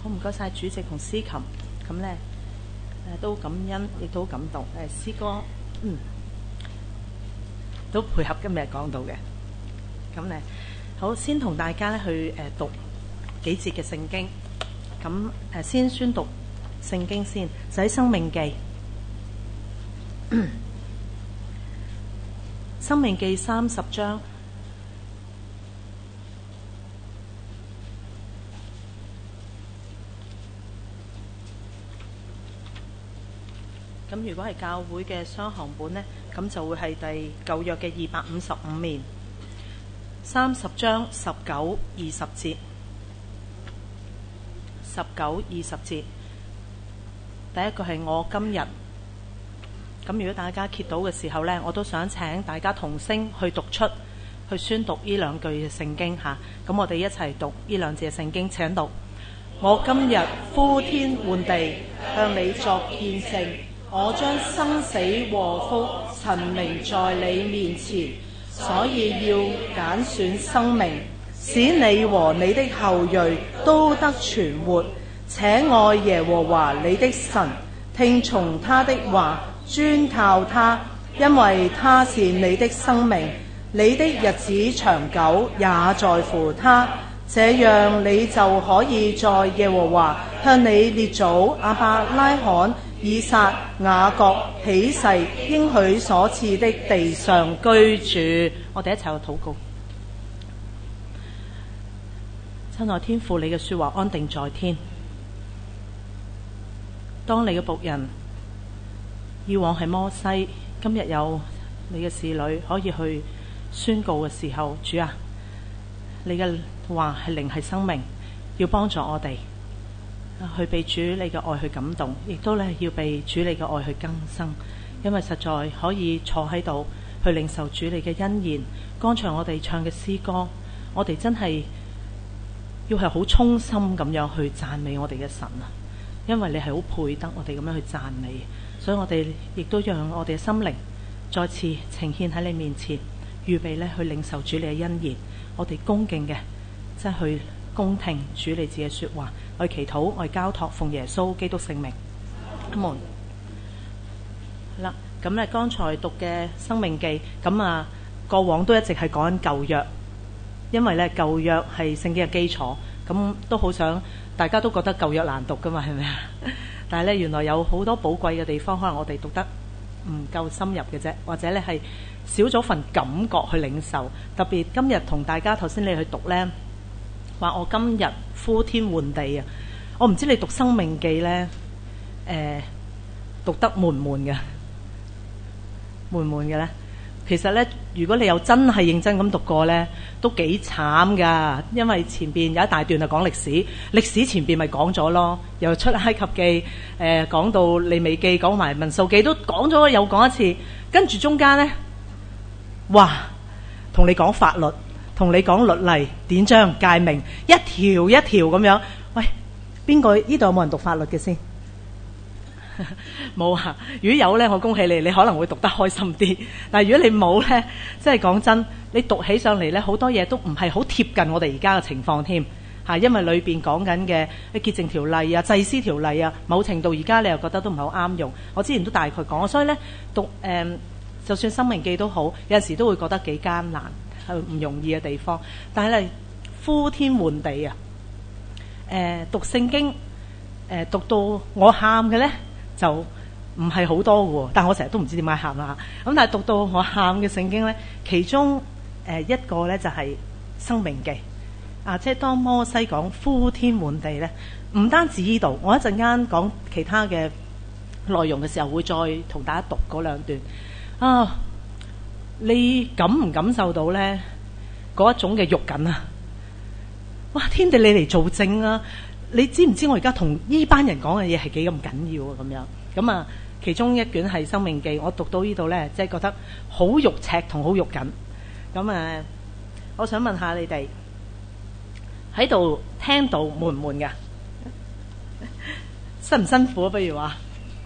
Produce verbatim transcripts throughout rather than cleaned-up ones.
好，唔該晒主席同司琴，咁咧誒都感恩，亦都好感動。誒詩歌，嗯，都配合今日講到嘅。咁咧，好，先同大家咧去誒讀幾節嘅聖經。咁誒先宣讀聖經先，就喺《申命記》。《申命記》三十章。咁如果係教會嘅雙行本呢，咁就會係第舊約嘅二百五十五面，三十章十九、二十節，十九、二十節。第一個係我今日。咁如果大家揭到嘅時候呢，我都想請大家同聲去讀出，去宣讀呢兩句嘅聖經嚇。咁我哋一齊讀呢兩節嘅聖經。請讀：我今日呼天喚地，向你作見證。我將生死禍福陳明在你面前，所以要揀選生命，使你和你的後裔都得存活。且愛耶和華你的神，聽從他的話，專靠他，因為他是你的生命，你的日子長久也在乎他。這樣你就可以在耶和華向你列祖亞伯拉罕、以撒、雅各起誓應許所賜的地上居住。我哋一齊去禱告。親愛天父，你嘅說話安定在天。當你嘅僕人，以往係摩西，今日有你嘅侍女可以去宣告嘅時候，主啊，你嘅話係靈係生命，要幫助我哋去被主你嘅愛去感動，亦都咧要被主你嘅愛去更新，因為實在可以坐喺度去領受主你嘅恩言。剛才我哋唱嘅詩歌，我哋真係要係好衷心咁樣去讚美我哋嘅神啊！因為你係好配得我哋咁樣去讚美，所以我哋亦都讓我哋嘅心靈再次呈現喺你面前，預備咧去領受主你嘅恩言。我哋恭敬嘅，即係去恭聽主你自己嘅說話，我祈禱，我交託，奉耶穌基督聖名。阿門。好啦，咁咧剛才讀嘅申命記，咁啊過往都一直係講緊舊約，因為咧舊約係聖經嘅基礎，咁都好想大家都覺得舊約難讀噶嘛，係咪啊？但係咧原來有好多寶貴嘅地方，可能我哋讀得唔夠深入嘅啫，或者咧係少咗份感覺去領受。特別今日同大家頭先你去讀咧，話我今日呼天喚地啊！我唔知你讀申命記咧，誒、呃、讀得悶唔悶嘅？悶唔悶嘅咧？其實咧，如果你又真係認真咁讀過咧，都幾慘噶。因為前邊有一大段係講歷史，歷史前邊咪講咗咯，由出埃及記誒、呃、講到利未記，講埋民數記都講咗，又講一次。跟住中間咧，哇，同你講法律，同你講律例、典章、誡命，一條一條咁樣。喂，邊個呢度有冇人讀法律嘅先？冇啊！如果有呢，我恭喜你，你可能會讀得開心啲。但係如果你冇呢，即係講真，你讀起上嚟呢，好多嘢都唔係好貼近我哋而家嘅情況添嚇。因為裏邊講緊嘅潔淨條例啊、祭司條例啊，某程度而家你又覺得都唔係好啱用。我之前都大概講，所以呢，讀誒、呃，就算申命記都好，有陣時都會覺得幾艱難，係唔容易嘅地方。但係咧，呼天喚地啊！誒、呃，讀聖經誒、呃，讀到我喊嘅呢。就唔係好多嘅，但我成日都唔知點解喊啦。咁但係讀到我喊嘅聖經呢，其中誒、呃、一個呢就係、是、申命記啊，即係當摩西講呼天喚地呢，唔單止呢度，我一陣間講其他嘅內容嘅時候會再同大家讀嗰兩段啊。你感唔感受到呢嗰一種嘅肉緊啊？哇！天地你嚟做證啊！你知唔知我而家同呢班人講嘅嘢係幾咁緊要啊？咁樣咁啊，其中一卷係《申命記》，我讀到呢度呢，即係覺得好肉赤同好肉緊。咁啊，我想問下你哋喺度聽到悶唔悶㗎？辛唔辛苦啊？不如話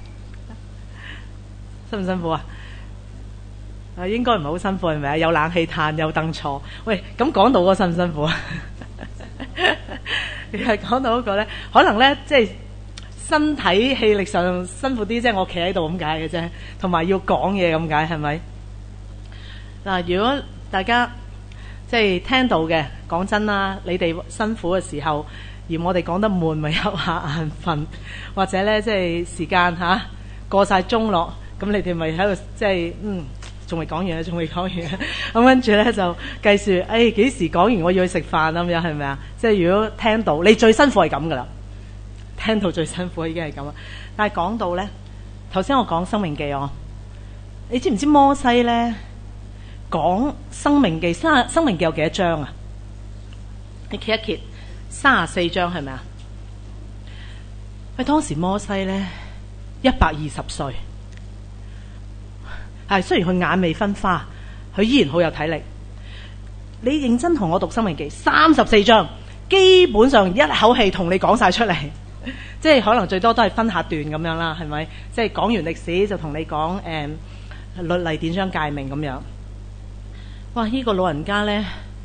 辛唔辛苦啊？啊，應該唔係好辛苦係咪啊？有冷氣嘆，有凳坐。喂，咁講到我辛唔辛苦啊？ 係講到嗰個咧，可能咧即係身體氣力上辛苦啲，即係我企喺度咁解嘅啫，同埋要講嘢咁解，係咪？嗱，如果大家即係聽到嘅，講真啦，你哋辛苦嘅時候，而我哋講得悶，咪有下眼瞓，或者咧即係時間嚇、啊、過晒鐘落，咁你哋咪喺度即係嗯。仲未講完啊！仲未講完，咁跟住咧就計算，誒幾時講完我要去食飯咁樣係咪啊？即係如果聽到你最辛苦係咁噶啦，聽到最辛苦已經係咁啦。但係講到咧，頭先我講生命記哦，你知唔知摩西咧講生命記？生生命記有幾多章啊？你揭一揭，三十四章係咪啊？喺當時摩西咧一百二十歲。係，雖然佢眼未分花，佢依然好有體力。你認真同我讀《申命記》三十四章，基本上一口氣同你講晒出嚟，即係可能最多都係分下段咁樣啦，係咪？即係講完歷史就同你講誒、嗯、律例典章誡命咁樣。哇！呢、這個老人家咧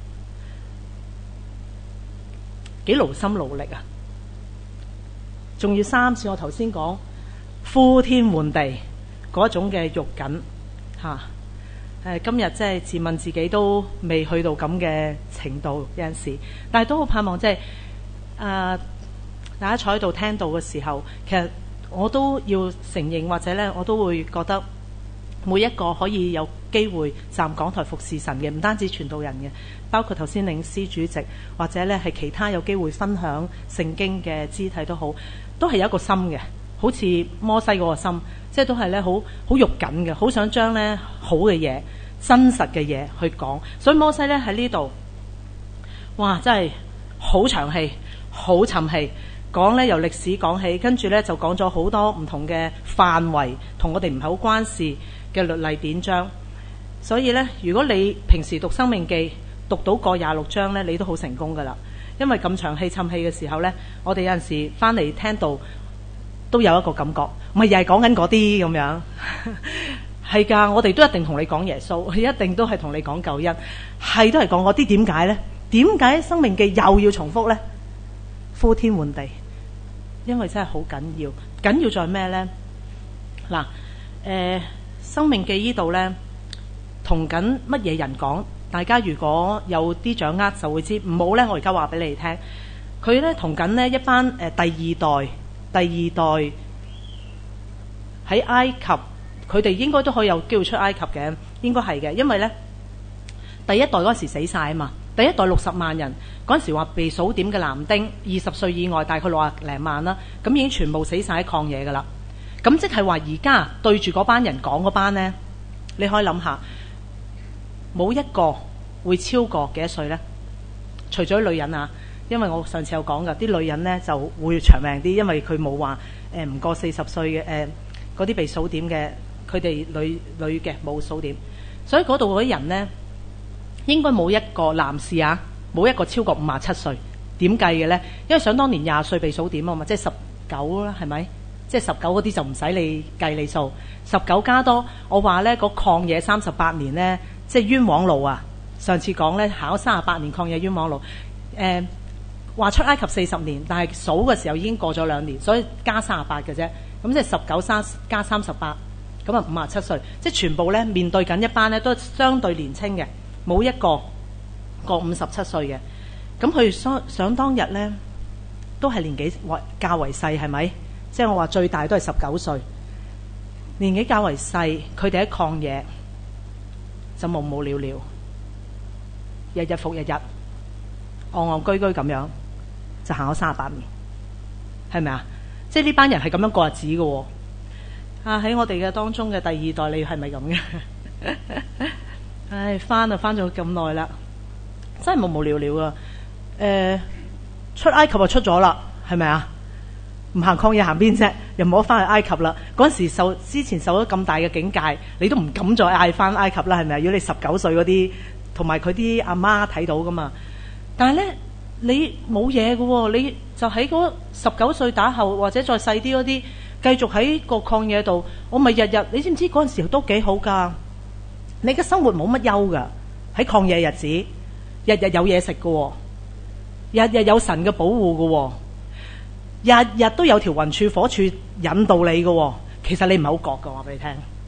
幾勞心勞力啊，仲要三次我頭先講呼天喚地嗰種嘅肉緊。嚇！誒今日即係自問自己都未去到咁嘅程度有陣時，但係都好盼望即係誒大家坐喺度聽到嘅時候，其實我都要承認或者咧，我都會覺得每一個可以有機會站講台服侍神嘅，唔單止傳道人嘅，包括頭先領詩主席或者咧係其他有機會分享聖經嘅肢體都好，都係有一個心嘅，好似摩西嗰個心。即係都係咧，好好肉緊嘅，好想將咧好嘅嘢、真實嘅嘢去講。所以摩西咧喺呢度，哇！真係好長氣、好沉氣，講咧由歷史講起，跟住咧就講咗好多唔同嘅範圍，同我哋唔係好關事嘅律例典章。所以咧，如果你平時讀《申命記》讀到過廿六章咧，你都好成功噶啦。因為咁長氣、沉氣嘅時候咧，我哋有陣時翻嚟聽到都有一個感覺。咪又係講緊嗰啲咁樣，係㗎，我哋都一定同你講耶穌，一定都係同你講救恩，係都係講嗰啲。點解呢？點解生命記又要重複呢？呼天喚地，因為真係好緊要，緊要在咩呢？嗱，誒，生命記呢度呢，同緊乜嘢人講？大家如果有啲掌握就會知。唔好呢，我而家話俾你哋聽，佢呢同緊呢一班誒、呃、第二代，第二代。喺埃及，佢哋應該都可以有機會出埃及嘅，應該係嘅，因為呢第一代嗰時死晒啊嘛，第一代六十萬人嗰陣時話被數點嘅男丁，二十歲以外大概六啊零萬啦，咁已經全部死晒喺曠野噶啦。咁即係話而家對住嗰班人講嗰班呢，你可以諗下，冇一個會超過幾多歲呢？除咗女人啊，因為我上次有講噶，啲女人呢就會長命啲，因為佢冇話誒唔過四十歲嘅誒。呃嗰啲被數點嘅，佢哋女女嘅冇數點，所以嗰度嗰啲人呢，應該冇一個男士啊，冇一個超過五十七歲。點計嘅呢？因為想當年廿歲被數點啊嘛，即係十九啦，係咪？即係十九嗰啲就唔使你計你數，十九加多，我話呢個曠野三十八年呢，即係冤枉路啊！上次講呢，考三十八年曠野冤枉路，誒、呃、話出埃及四十年，但係數嘅時候已經過咗兩年，所以加三十八嘅啫。咁即係十九三加三十八，咁啊五十七歲，即係全部咧面對緊一班咧都相對年青嘅，冇一個過五十七歲嘅。咁佢想想當日咧都係年紀較為細，係咪？即係我話最大都係十九歲，年紀較為細，佢哋喺曠野就無無聊聊，日日復日日，戇戇居居咁樣就行咗三十八年，係咪啊？即係呢班人係咁樣過日子嘅喎、哦，啊喺我哋嘅當中嘅第二代，你係咪咁嘅？唉，翻啊翻咗咁耐啦，真係無無聊聊啊！誒、呃，出埃及就出咗啦，係咪啊？唔行曠野行邊啫？又冇得翻去埃及啦。嗰陣時受之前受咗咁大嘅警戒，你都唔敢再嗌翻埃及啦，係咪啊？如果你十九歲嗰啲，同埋佢啲阿媽睇到噶嘛。但係咧，你冇嘢嘅喎，你就喺嗰十九歲打後或者再細啲嗰啲，繼續喺個曠野度，我咪日日，你知唔知嗰陣時都幾好㗎？你嘅生活冇乜憂㗎，喺曠野日子，日日有嘢食嘅喎。 日日有神嘅保護嘅，日日都有條雲柱火柱引導你嘅。其實你唔係好覺嘅，話俾你聽。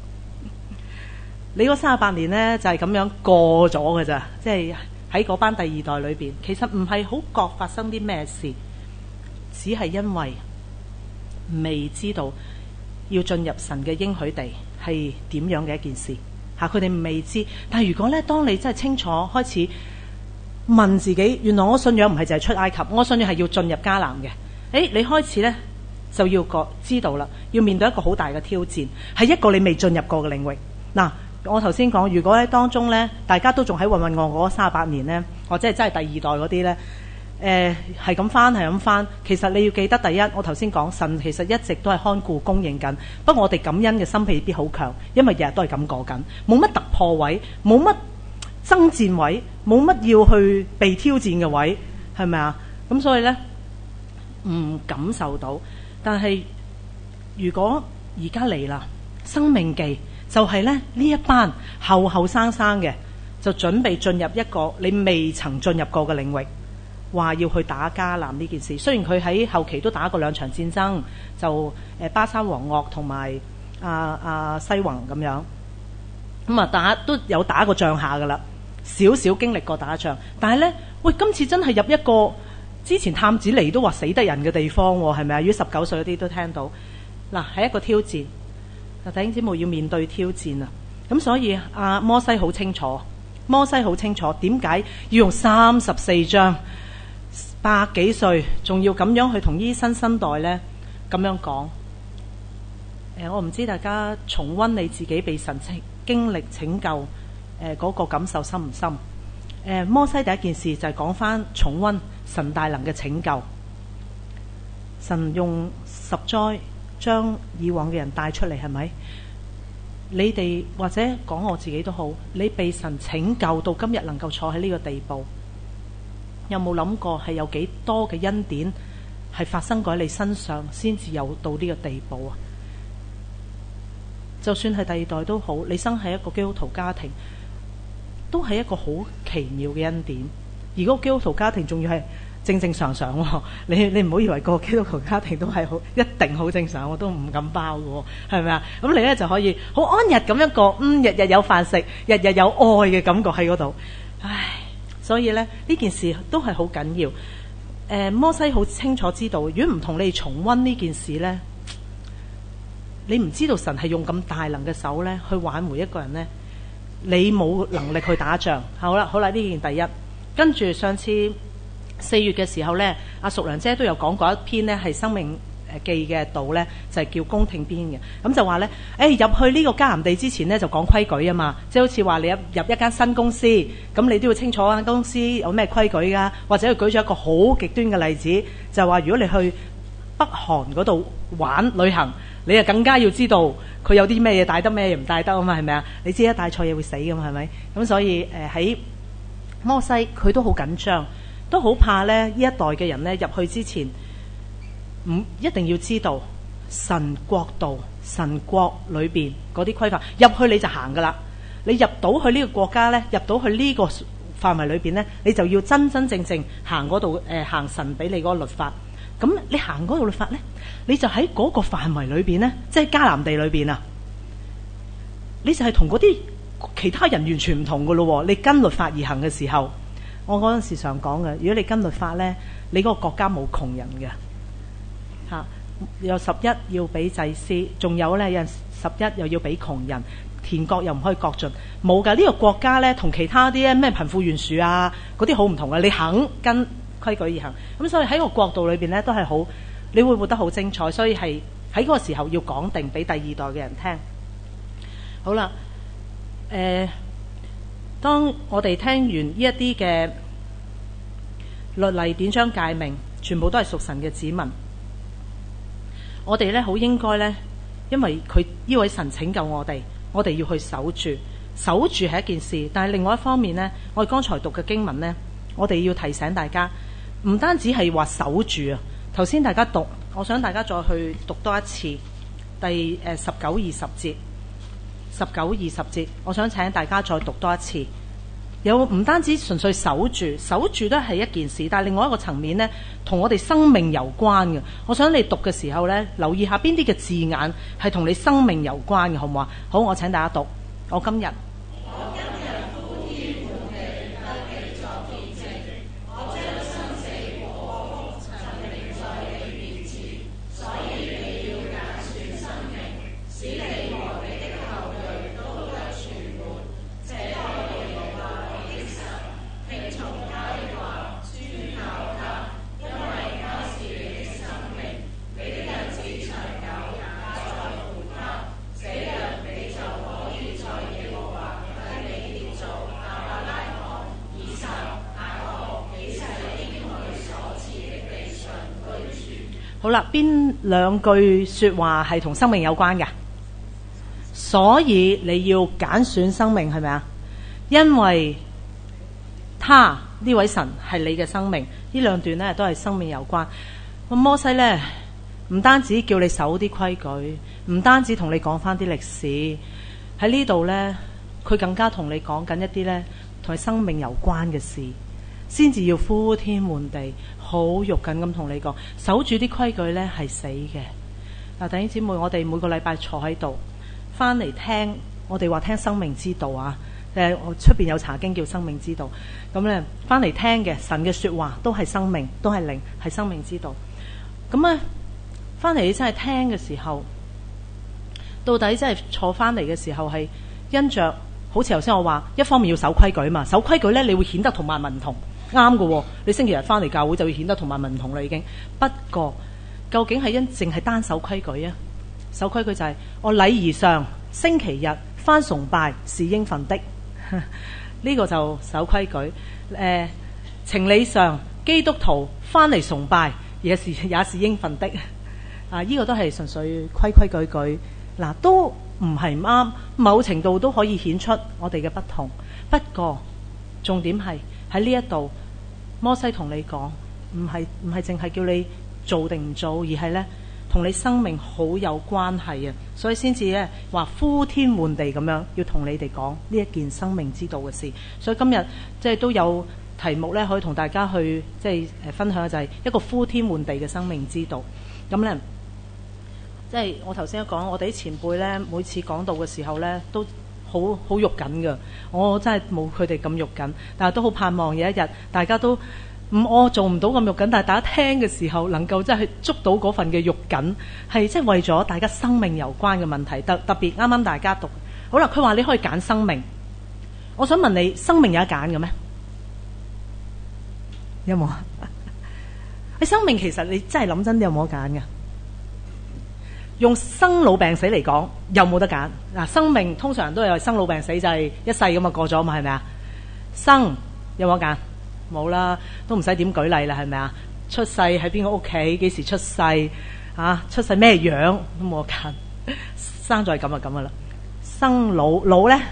你嗰三十八年呢，就係咁樣過咗嘅咋，即係喺嗰班第二代裏邊，其實唔係好覺發生啲咩事，只係因為未知道要進入神嘅應許地係點樣嘅一件事吓，佢哋未知。但係如果咧，當你真係清楚開始問自己，原來我信仰唔係淨係出埃及，我信仰係要進入迦南嘅。誒，你開始咧就要覺知道啦，要面對一個好大嘅挑戰，係一個你未進入過嘅領域。嗱，我頭先講，如果喺當中咧，大家都仲喺混混噩噩嗰三十八年咧，或者係真係第二代嗰啲咧，誒係咁翻係咁翻。其實你要記得，第一，我頭先講神其實一直都係看顧供應緊，不過我哋感恩嘅心未必好強，因為日日都係咁過緊，冇乜突破位，冇乜爭戰位，冇乜要去被挑戰嘅位，係咪啊？咁所以咧唔感受到。但係如果而家嚟啦，生命記就係咧呢一班後後生生嘅，就準備進入一個你未曾進入過嘅領域，話要去打迦南呢件事。雖然佢喺後期都打過兩場戰爭，就誒巴珊王噩同埋阿阿西宏咁樣，咁啊打都有打過仗下噶啦，少少經歷過打仗。但係咧，喂，今次真係入一個之前探子嚟都話死得人嘅地方喎，係咪啊？如果十九歲嗰啲都聽到，嗱係一個挑戰，弟兄姊妹要面對挑戰啊！咁所以阿摩西好清楚，摩西好清楚點解要用三十四章，百幾歲仲要咁樣去同呢新生代咧咁樣講。誒，我唔知大家重溫你自己被神經歷拯救誒嗰、呃那個感受深唔深？誒、呃，摩西第一件事就係講翻重溫神大能嘅拯救，神用十災將以往嘅人帶出嚟，係咪？你哋或者講我自己都好，你被神拯救到今日能夠坐喺呢個地步，有冇諗過係有幾多嘅恩典係發生過喺你身上先至有到呢個地步啊？就算係第二代都好，你生喺一個基督徒家庭，都係一個好奇妙嘅恩典。而嗰個基督徒家庭仲要係正正常常喎，你你唔好以為個基督徒家庭都係好一定好正常，我都唔敢包嘅，係咪啊？咁你咧就可以好安逸咁一個，嗯，日日有飯食，日日有愛嘅感覺喺嗰度。唉，所以咧呢件事都係好緊要。誒、呃，摩西好清楚知道，如果唔同你重溫呢件事咧，你唔知道神係用咁大能嘅手咧去挽回一個人咧，你冇能力去打仗。好啦，好啦，呢件第一。跟住上次四月嘅時候咧，阿淑良姐都有講過一篇咧係生命誒記嘅道咧，就係、是、叫宮廷篇嘅。咁就話咧，誒入去呢個迦南地之前咧就講規矩啊嘛，即係好似話你入入一間新公司，咁你都要清楚間公司有咩規矩噶。或者佢舉咗一個好極端嘅例子，就係話如果你去北韓嗰度玩旅行，你就更加要知道佢有啲咩嘢帶得，咩嘢唔帶得啊嘛，係咪啊？你知啦，帶錯嘢會死噶嘛，係咪？咁所以誒喺、呃、摩西佢都好緊張，都好怕咧呢一代嘅人咧入去之前，唔一定要知道神國度、神國裏邊嗰啲規範，入去你就行噶啦。你入到去呢個國家咧，入到去呢個範圍裏邊咧，你就要真真正正行嗰度誒行神俾你嗰個律法。咁你行嗰度律法咧，你就喺嗰個範圍裏邊咧，即係迦南地裏邊啊，你就係同嗰啲其他人完全唔同噶咯。你跟律法而行嘅時候，我嗰陣時常講嘅，如果你跟律法咧，你嗰個國家冇窮人嘅吓、啊，有十一要俾祭司，仲有咧有十一又要俾窮人，田國又唔可以割盡，冇噶。呢、這個國家咧同其他啲咩貧富懸殊啊嗰啲好唔同嘅，你肯跟規矩而行，咁所以喺個國度裏邊咧都係好，你會活得好精彩。所以係喺嗰個時候要講定俾第二代嘅人聽。好啦，誒、呃，當我哋聽完呢一啲嘅律例典章誡命，全部都係屬神嘅子民，我哋咧好應該咧，因為佢呢位神拯救我哋，我哋要去守住，守住係一件事。但係另外一方面咧，我哋剛才讀嘅經文咧，我哋要提醒大家。唔單止係話守住啊！頭先大家讀，我想大家再去讀多一次第誒十九二十節，十九二十節，我想請大家再讀多一次。 有唔單止純粹守住，守住都係一件事，但係另外一個層面呢，同我哋生命有關嘅。我想你讀嘅時候呢，留意下邊啲嘅字眼係同你生命有關嘅，好唔好啊？好，我請大家讀。我今日。好啦，邊兩句說話係同生命有關嘅？所以你要揀選生命，係咪啊？因為他呢位神係你嘅生命，呢兩段呢都係生命有關。咁摩西呢，唔單止叫你守啲規矩，唔單止同你講翻啲歷史，喺呢度呢，佢更加同你講緊一啲呢同生命有關嘅事，先至要呼天喚地，好肉緊咁同你講，守住啲規矩呢係死嘅。嗱，弟兄姊妹，我哋每個禮拜坐喺度，翻嚟聽，我哋話聽生命之道啊。誒，我出邊有查經叫生命之道，咁咧翻嚟聽嘅神嘅說話都係生命，都係靈，係生命之道。咁啊，翻嚟你真係聽嘅時候，到底真係坐翻嚟嘅時候係因着，好似頭先我話，一方面要守規矩嘛，守規矩咧你會顯得同萬民唔同。啱嘅喎，你星期日翻嚟教會就會顯得同萬民唔同啦已經。不過究竟係因淨係單守規矩啊？守規矩就係、是、我禮儀上星期日翻崇拜是應份的，呢、這個就守規矩。誒、呃，情理上基督徒翻嚟崇拜也是也是應份的。啊，呢、這個都係純粹規規矩矩，嗱、啊、都唔係唔啱，某程度都可以顯出我哋嘅不同。不過重點係喺呢一度。摩西同你講，唔係唔係淨係叫你做定唔做，而係呢同你生命好有關係啊！所以先至呢話呼天喚地咁樣要同你哋講呢一件生命之道嘅事。所以今日即係都有題目呢，可以同大家去即係誒分享嘅就係一個呼天喚地嘅生命之道。咁呢，即係我頭先都講，我哋啲前輩呢，每次講道嘅時候呢，都好好肉緊㗎，我真係冇佢哋咁肉緊，但係都好盼望有一日大家都唔，我做唔到咁肉緊，但係大家聽嘅時候能夠真係捉到嗰份嘅肉緊，係即係為咗大家生命有關嘅問題，特特別啱啱大家讀好啦。佢話你可以揀生命，我想問你，生命有得揀嘅咩？有冇啊？你生命其實你真係諗真啲有冇得揀嘅？用生老病死嚟講，有冇得揀？嗱，生命通常都係生老病死，就係一世咁啊過咗嘛，係咪啊？生有冇得揀？冇啦，都唔使點舉例啦，係咪啊？出世喺邊個屋企，幾時出世啊？出世咩樣都冇得揀，生咗係咁啊咁噶啦。生老老咧，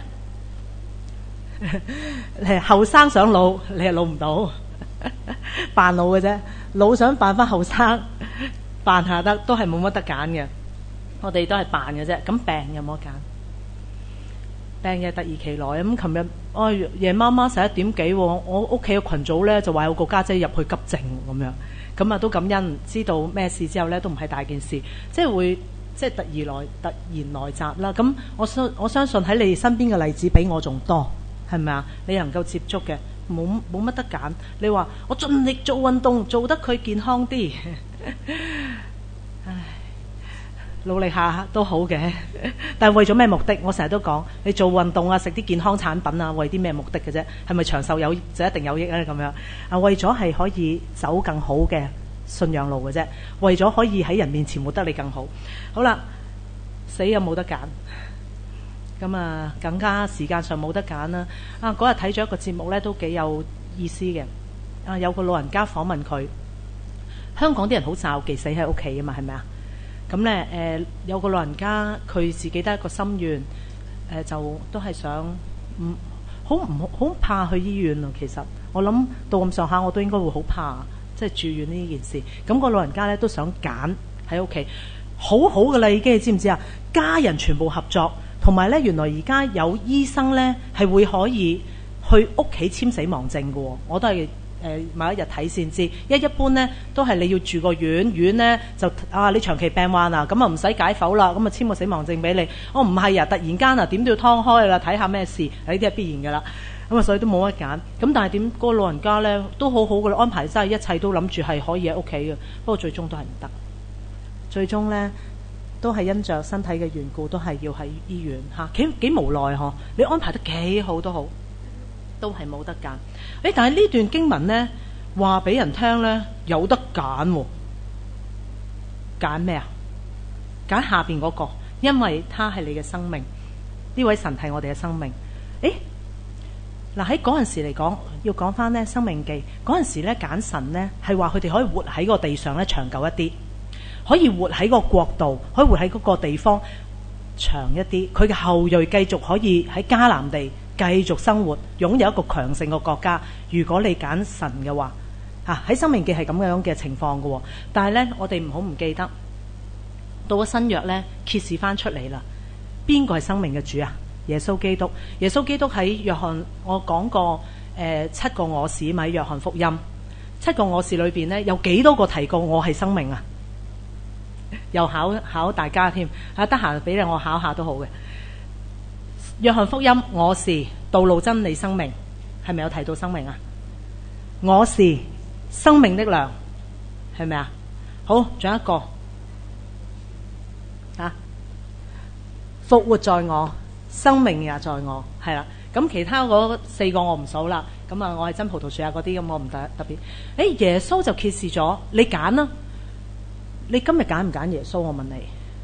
係後生想老，你係老唔到，扮老嘅啫。老想扮翻後生，扮下得都係冇乜得揀嘅。我哋都係扮嘅啫。咁病有冇得揀？病嘅突如其來咁。琴日哦夜媽媽十一點幾，我屋企嘅群組咧就話有個家姐入去急症咁樣，咁啊都感恩，知道咩事之後咧都唔係大件事，即係會即係突然來突然來襲啦。咁我相我相信喺你身邊嘅例子比我仲多，係咪啊？你能夠接觸嘅冇冇乜得揀。你話我盡力做運動，做得佢健康啲。唉，努力下都好嘅，但係為咗咩目的？我成日都講，你做運動啊，食啲健康產品啊，為啲咩目的嘅啫？係咪長壽有就一定有益咧？咁樣啊，為咗係可以走更好嘅信仰路嘅啫，為咗可以喺人面前活得你更好。好啦，死有冇得揀？咁啊，更加時間上冇得揀啦。啊，嗰日睇咗一個節目咧，都幾有意思嘅。啊，有個老人家訪問佢，香港啲人好罩忌死喺屋企啊嘛，係咪啊？咁咧，誒、呃、有個老人家佢自己得一個心願，誒、呃、就都係想唔好唔好怕去醫院啊。其實我諗到咁上下，我都應該會好怕，即係住院呢件事。咁、那個老人家咧都想揀喺屋企，好好嘅啦已經，你知唔知啊？家人全部合作，同埋咧原來而家有醫生咧係會可以去屋企簽死亡證嘅喎，我都係。誒某一日睇先知，一一般呢都係你要住個院，院呢就啊你長期病患啊，咁啊唔使解剖啦，咁啊簽個死亡證俾你。我唔係啊，突然間啊點都要劏開啦，睇下咩事，呢啲係必然㗎啦。咁啊所以都冇得揀。咁但係點嗰個老人家呢都好好㗎啦，安排晒一切都諗住係可以喺屋企嘅，不過最終都係唔得。最終呢都係因着身體嘅緣故，都係要喺醫院嚇，幾幾無奈嗬。你安排得幾好都好，都係冇得揀。誒，但係呢段經文呢，話俾人聽呢，有得揀喎。揀咩啊？揀下邊嗰個，因為他係你嘅生命，呢位神係我哋嘅生命。誒，嗱喺嗰陣時嚟講，要講翻呢《生命記》嗰陣時呢，揀神呢係話佢哋可以活喺個地上呢長久一啲，可以活喺個國度，可以活喺嗰個地方長一啲，佢嘅後裔繼續可以喺迦南地繼續生活，擁有一個強盛嘅國家。如果你揀神嘅話，嚇、啊、喺《生命記》係咁樣嘅情況嘅。但係呢，我哋唔好唔記得，到咗新約呢，揭示翻出嚟啦。邊個係生命嘅主啊？耶穌基督。耶穌基督喺約翰，我講過誒、呃、七個我是咪約翰福音七個我是裏邊呢，有幾多個提過我係生命啊？又考考大家添嚇，得閒俾你我考下都好嘅。約翰福音，我是道路真理生命，係咪有提到生命啊？我是生命的糧，係咪啊？好，仲有一個啊，復活在我，生命也在我，係啦。咁其他嗰四個我唔數啦。咁啊，我係真葡萄樹啊嗰啲咁，我唔特特別。誒，耶穌就揭示咗，你揀啦。你今日揀唔揀耶穌？我問你，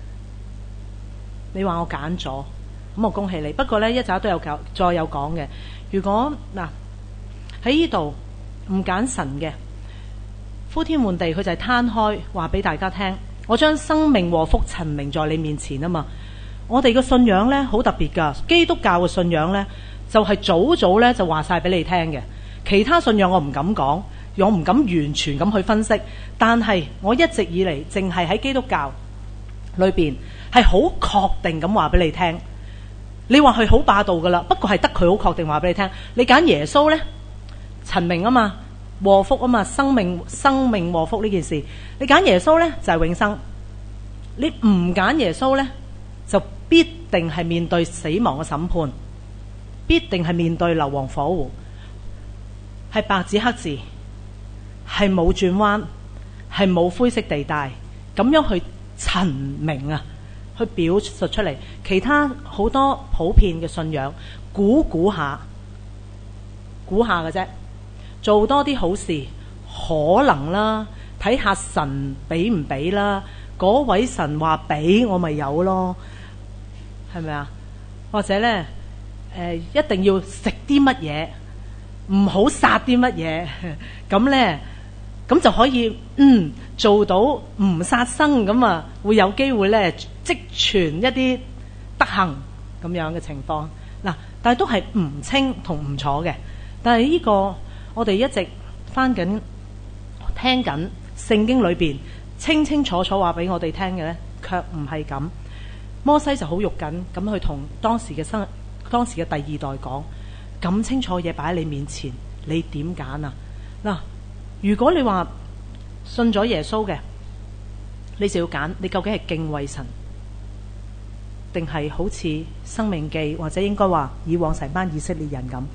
你話我揀咗，咁我恭喜你。不過呢，一陣都有講，再有講嘅。如果嗱喺呢度唔揀神嘅，呼天喚地，佢就係攤開話俾大家聽，我將生命和福陳明在你面前啊嘛。我哋嘅信仰呢，好特別噶，基督教嘅信仰呢，就係、是、早早呢就話晒俾你聽嘅。其他信仰我唔敢講。我唔敢完全咁去分析，但係我一直以嚟淨係喺基督教裏邊係好確定咁話俾你聽。你話佢好霸道噶啦，不過係得佢好確定話俾你聽。你揀耶穌呢，陳明啊嘛，禍福啊嘛，生命生命禍福呢件事，你揀耶穌呢，就係永生。你唔揀耶穌呢，就必定係面對死亡嘅審判，必定係面對硫磺火湖，係白紙黑字。係冇轉彎，係冇灰色地帶，咁樣去陳明啊，去表述出嚟。其他好多普遍嘅信仰，估估下，估下嘅啫，做多啲好事，可能啦，睇下神俾唔俾啦。嗰位神話俾我咪有咯，係咪啊？或者呢，呃、一定要食啲乜嘢，唔好殺啲乜嘢，咁呢。咁就可以嗯做到唔殺生，咁啊會有機會咧積存一啲德行咁樣嘅情況嗱，但係都係唔清同唔楚嘅。但係呢個我哋一直翻緊聽緊聖經裏邊清清楚楚話俾我哋聽嘅咧，卻唔係咁。摩西就好肉緊咁去同當時嘅生當時嘅第二代講，咁清楚嘢擺喺你面前，你點揀啊？嗱。如果你話信咗耶穌嘅，你就要揀，你究竟係敬畏神，定係好似生命記或者應該話以往成班以色列人咁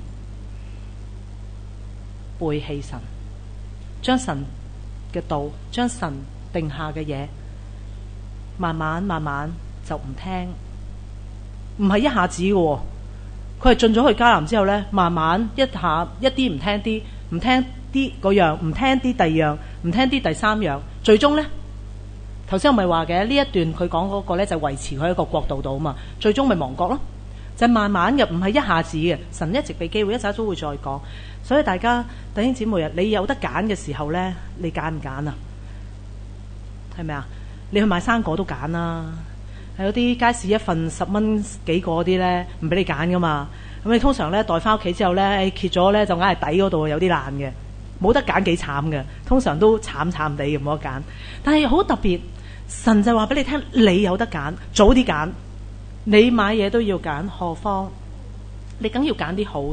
背棄神，將神嘅道，將神定下嘅嘢，慢慢慢慢就唔聽，唔係一下子嘅，佢係進咗去迦南之後呢，慢慢一下一啲唔聽啲，唔聽啲嗰樣，唔聽啲第二樣，唔聽啲第三樣，最終呢，頭先我咪話嘅呢一段佢講嗰個呢，就維持佢一個國度度啊嘛，最終咪亡國咯，就係慢慢嘅，唔係一下子嘅。神一直俾機會，一陣都會再講。所以大家弟兄姊妹啊，你有得揀嘅時候呢，你揀唔揀啊？係咪啊？你去買生果都揀啦，係有啲街市一份十蚊幾個啲呢，唔俾你揀噶嘛。咁你通常呢，帶翻屋企之後呢，揭咗呢，就硬係底嗰度有啲爛嘅。冇得揀幾慘嘅，通常都慘慘地嘅冇得揀。但係好特別，神就話俾你聽，你有得揀，早啲揀。你買嘢都要揀，何況你梗要揀啲好嘅。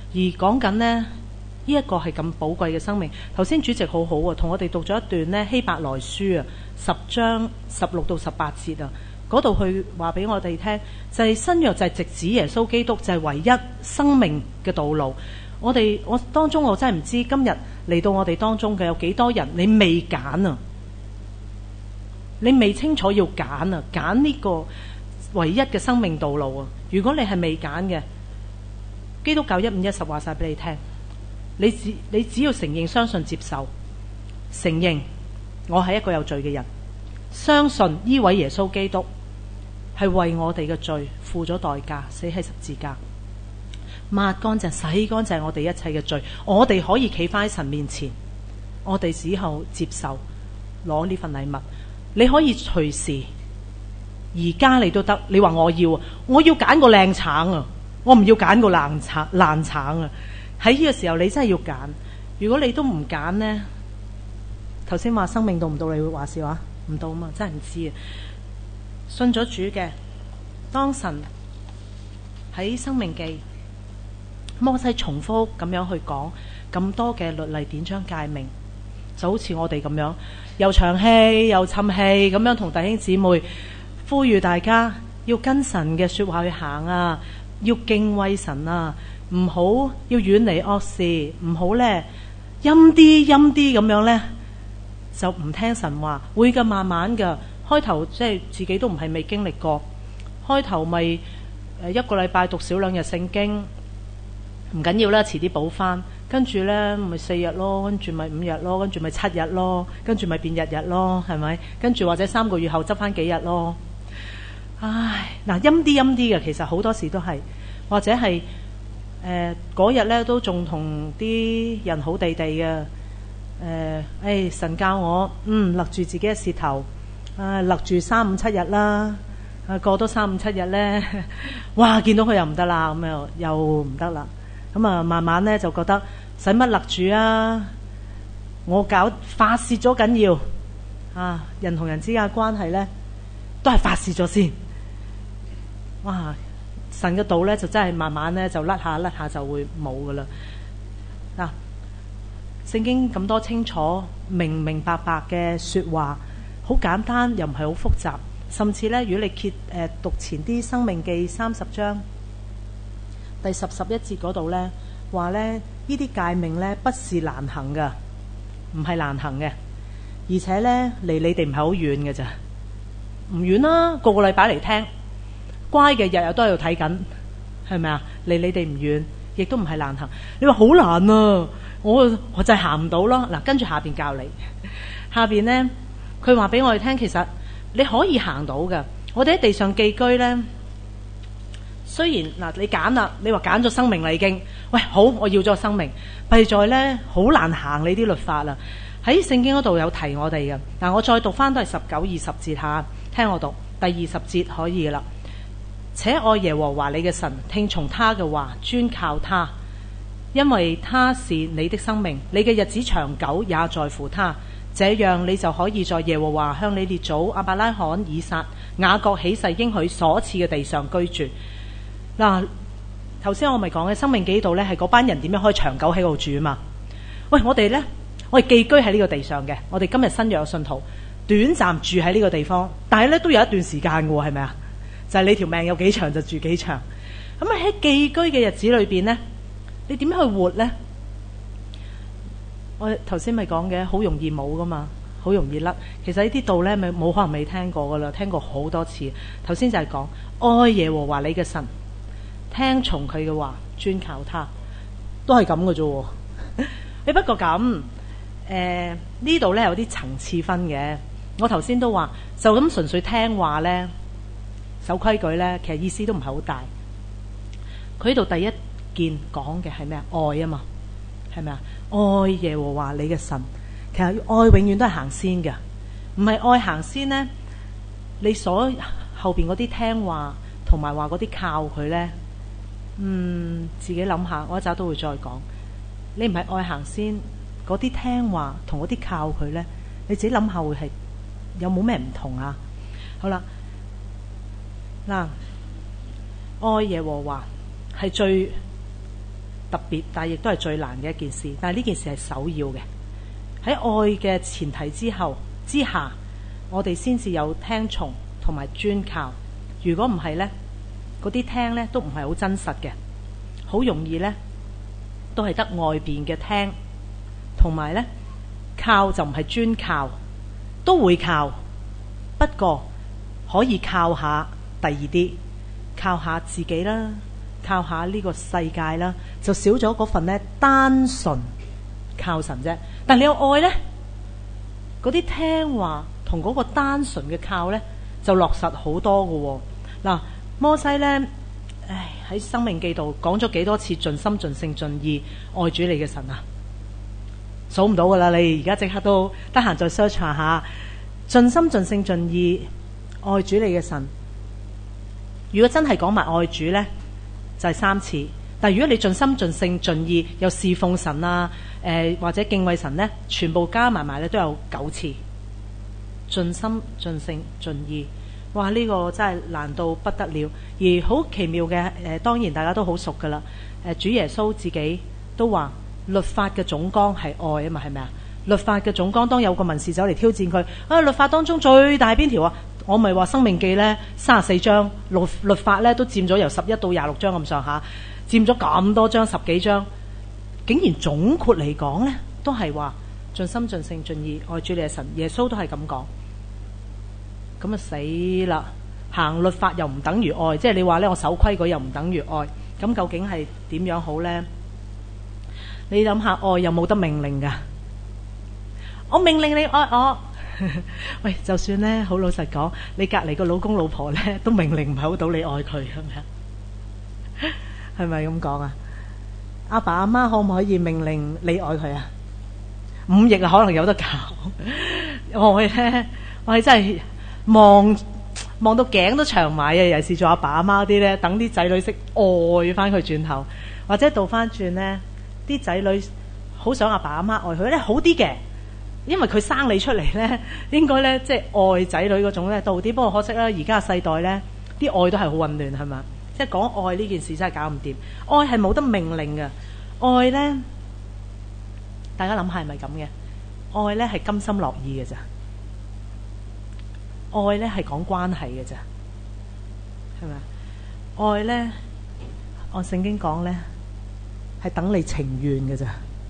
而講緊呢，呢、這、一個係咁寶貴嘅生命。頭先主席好好啊，同我哋讀咗一段呢希伯來書啊，十章十六到十八節啊，嗰度去話俾我哋聽，就係、是、新約就係直指耶穌基督，就係、是、唯一生命嘅道路。我哋我當中我真係唔知今日嚟到我哋當中嘅有幾多人，你未揀啊，你未清楚要揀啊，揀呢個唯一嘅生命道路啊。如果你係未揀嘅，基督教一五一十話晒俾你聽，你只你只要承認、相信、接受，承認我係一個有罪嘅人，相信呢位耶穌基督係為我哋嘅罪付咗代價，死喺十字架，抹乾淨、洗乾淨我哋一切嘅罪，我哋可以企翻喺神面前，我哋只好接受攞呢份禮物。你可以隨時而家你都得，你話我要啊，我要揀個靚橙啊，我唔要揀個爛橙爛橙啊。喺呢個時候你真係要揀。如果你都唔揀呢，頭先話生命到唔到你會話笑話唔到嘛，真係唔知啊。信咗主嘅，當神喺申命記摩西重複咁樣去講咁多嘅律例典章誡命，就好似我哋咁樣又長氣又沉氣咁樣同弟兄姊妹呼籲大家要跟神嘅說話去行啊，要敬畏神啊，唔好要遠離惡事，唔好呢陰啲陰啲咁樣呢，就唔聽神話，會嘅，慢慢嘅。開頭即係自己都唔係未經歷過，開頭咪誒一個禮拜讀少兩日聖經，唔緊要啦，遲啲補翻。跟住呢咪四日咯，跟住咪五日咯，跟住咪七日咯，跟住咪變日日咯，係咪？跟住或者三個月後執翻幾日咯。唉，嗱陰啲陰啲嘅，其實好多時都係，或者係誒嗰日呢都仲同啲人好地地嘅，誒、呃，誒、哎、神教我，嗯，勒住自己嘅舌頭。啊，勒住三五七日啦，啊過多三五七日呢，哇見到佢又唔得啦，咁又又唔得啦，咁啊慢慢呢就覺得使乜勒住啊？我搞發泄咗緊要啊，人同人之間嘅關係呢，都係發泄咗先。哇！神嘅道呢，就真係慢慢呢，就甩下甩下就會冇噶啦。嗱、啊，聖經咁多清楚明明白白嘅說話。好簡單又唔係好複雜，甚至呢，如果你揭誒、呃、讀前啲《申命記》三十章第十十一節嗰度呢，話呢呢啲誡命呢，不是難行噶，唔係難行嘅，而且呢，離你哋唔係好遠嘅咋，唔遠啦，個個禮拜嚟聽，乖嘅日日都喺度睇緊，係咪啊？離你哋唔遠，亦都唔係難行。你話好難啊，我我就係行唔到咯。嗱，跟住下邊教你，下邊呢。佢話俾我哋聽，其實你可以行到嘅。我哋喺地上寄居呢，雖然嗱你揀啦，你話揀咗生命啦已經，喂好，我要咗生命，弊在呢，好難行你啲律法啦。喺聖經嗰度有提我哋嘅。嗱，我再讀翻都係十九二十節下，聽我讀第二十節可以啦。且愛耶和華你嘅神，聽從他嘅話，專靠他，因為他是你的生命，你嘅日子長久也在乎他。這樣你就可以在耶和華向你列祖亞伯拉罕、以撒、雅各起誓應許所賜嘅地上居住。嗱，頭先我咪講嘅生命記度呢，係嗰班人點樣可以長久喺度住啊嘛？喂，我哋呢，我哋寄居喺呢個地上嘅，我哋今日新約嘅信徒短暫住喺呢個地方，但係呢都有一段時間嘅喎，係咪啊？就係、是、你條命有幾長就住幾長。咁啊喺寄居嘅日子裏邊呢，你點樣去活呢？我頭先咪講嘅，好容易冇噶嘛，好容易甩。其實呢啲道呢，咪冇可能未聽過噶啦，聽過好多次。頭先就係講愛耶和華你嘅神，聽從佢嘅話，專靠他，都係咁嘅啫。你不過咁，誒呢度呢有啲層次分嘅。我頭先都話，就咁純粹聽話呢，守規矩呢，其實意思都唔係好大。佢呢度第一件講嘅係咩啊？愛啊嘛，係咪啊？愛耶和華你嘅神，其實愛永遠都係行先嘅，唔係愛行先呢。你所後邊嗰啲聽話同埋話嗰啲靠佢呢，嗯，自己諗下，我一陣都會再講。你唔係愛行先，嗰啲聽話同嗰啲靠佢呢，你自己諗下會係有冇咩唔同啊？好啦，嗱，愛耶和華係最特別，但係亦都係最難嘅一件事。但係呢件事係首要嘅，喺愛嘅前提之後之下，我哋先至有聽從同埋專靠。如果唔係呢，嗰啲聽呢都唔係好真實嘅，好容易呢都係得外邊嘅聽，同埋呢靠就唔係專靠，都會靠，不過可以靠下第二啲，靠下自己啦，靠下呢個世界啦，就少咗嗰份呢單純靠神啫。但你有愛呢，嗰啲聽話同嗰個單純嘅靠呢，就落實好多㗎喎。嗱，摩西呢，唉，喺申命記度講咗幾多次盡心盡性盡意愛主你嘅神啊，數唔到噶啦。你而家即刻都得閒再 search 下，盡心盡性盡意愛主你嘅神。如果真係講埋愛主呢，就係三次。但係如果你盡心盡性盡意又侍奉神啊，誒、呃、或者敬畏神呢，全部加埋埋咧都有九次。盡心盡性盡意，哇！呢、這個真係難到不得了。而好奇妙嘅誒、呃，當然大家都好熟噶啦。誒、呃，主耶穌自己都話律法嘅總綱係愛啊嘛，係咪啊？律法嘅總綱，當有個文士走嚟挑戰佢啊，律法當中最大邊條啊？我咪話申命記呢三十四章律律法呢都佔咗由十一到廿六章咁上下，佔咗咁多章十幾章，竟然總括嚟講呢都係話盡心盡性盡意愛主你嘅神。耶穌都係咁講。咁啊死啦！行律法又唔等於愛，即係你話呢，我守規矩又唔等於愛，咁究竟係點樣好呢？你諗下，愛有冇得命令噶？我命令你愛我。喂，就算呢，好老實講，你隔籬個老公老婆呢，都命令唔係好到你愛佢，係咪啊？係咪咁講啊？阿爸阿媽可唔可以命令你愛佢啊？五役啊，可能有得搞。我呢，我係真係。望望到頸都長埋啊！尤其是做阿爸阿媽啲咧，等啲仔女識愛翻佢轉頭，或者倒翻轉咧，啲仔女好想阿爸阿媽愛佢咧，好啲嘅，因為佢生你出嚟咧，應該咧即係愛仔女嗰種咧到啲。不過可惜啦，而家嘅世代咧，啲愛都係好混亂，係嘛？即係講愛呢件事真係搞唔掂，愛係冇得命令嘅，愛咧，大家諗下係咪咁嘅？愛咧係甘心樂意嘅咋。愛呢係講關係嘅咋，係咪？愛呢，按聖經講呢，係等你情願嘅咋。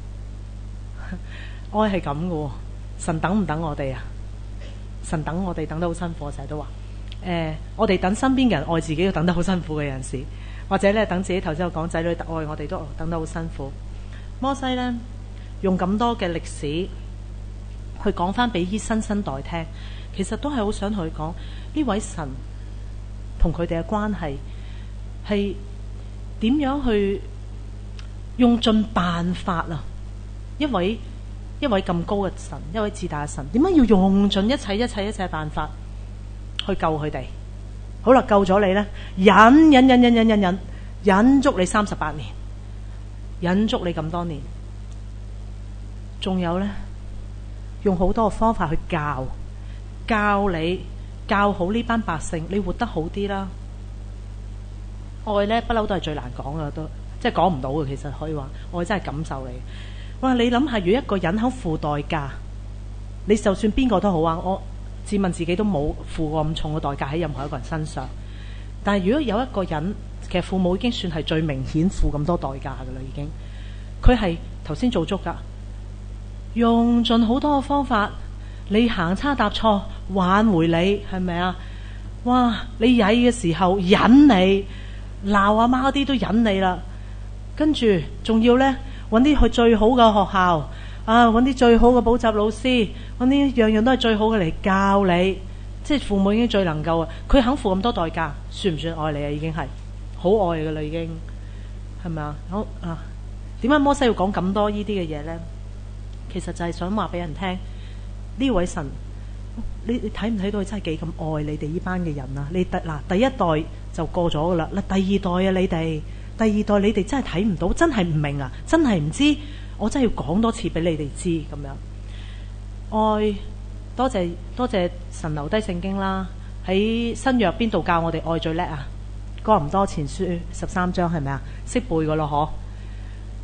愛係咁嘅，神等唔等我哋啊？神等我哋等得好辛苦，我成日都話，誒、呃，我哋等身邊嘅人愛自己，都等得好辛苦嘅有陣時，或者呢，等自己頭先我講仔女愛我哋都等得好辛苦。摩西呢，用咁多嘅歷史去講翻俾啲新生代聽。其實都係好想同佢講，呢位神同佢哋嘅關係係點樣去用盡辦法啊！一位一位咁高嘅神，一位至大嘅神，點解要用盡一切一切一切辦法去救佢哋？好啦，救咗你呢，忍忍忍忍忍忍忍忍足你三十八年，忍足你咁多年，仲有呢，用好多嘅方法去教。教你教好呢班百姓，你活得好啲啦。愛呢不嬲都係最難講噶，都即係講唔到嘅。其實可以話愛真係感受你。哇！你諗下，如果一個人肯付代價，你就算邊個都好啊。我自問自己都冇付過咁重嘅代價喺任何一個人身上。但係如果有一個人，其實父母已經算係最明顯付咁多代價噶啦，已經佢係頭先做足噶，用盡好多嘅方法。你行差踏錯挽回你，係咪啊？哇！你曳嘅時候忍你，鬧阿媽啲都忍你啦，跟住仲要呢，揾啲去最好嘅學校啊，揾啲最好嘅補習老師，揾啲樣樣都係最好嘅嚟教你。即係父母已經最能夠啊，佢肯付咁多代價，算唔算愛你啊？已經係好愛噶啦，已經係咪啊？好啊，點解摩西要講咁多呢啲嘅嘢呢？其實就係想話俾人聽。呢位神，你你睇唔睇到佢真係幾咁愛你哋呢班嘅人啊？你第嗱第一代就過咗噶啦，嗱第二代啊，你哋第二代你哋真係睇唔到，真係唔明啊，真係唔知，我真係要講多次俾你哋知咁樣。愛，多謝多謝神留低聖經啦。喺新約邊度教我哋愛最叻啊？哥林多前書十三章係咪啊？識背噶咯嗬？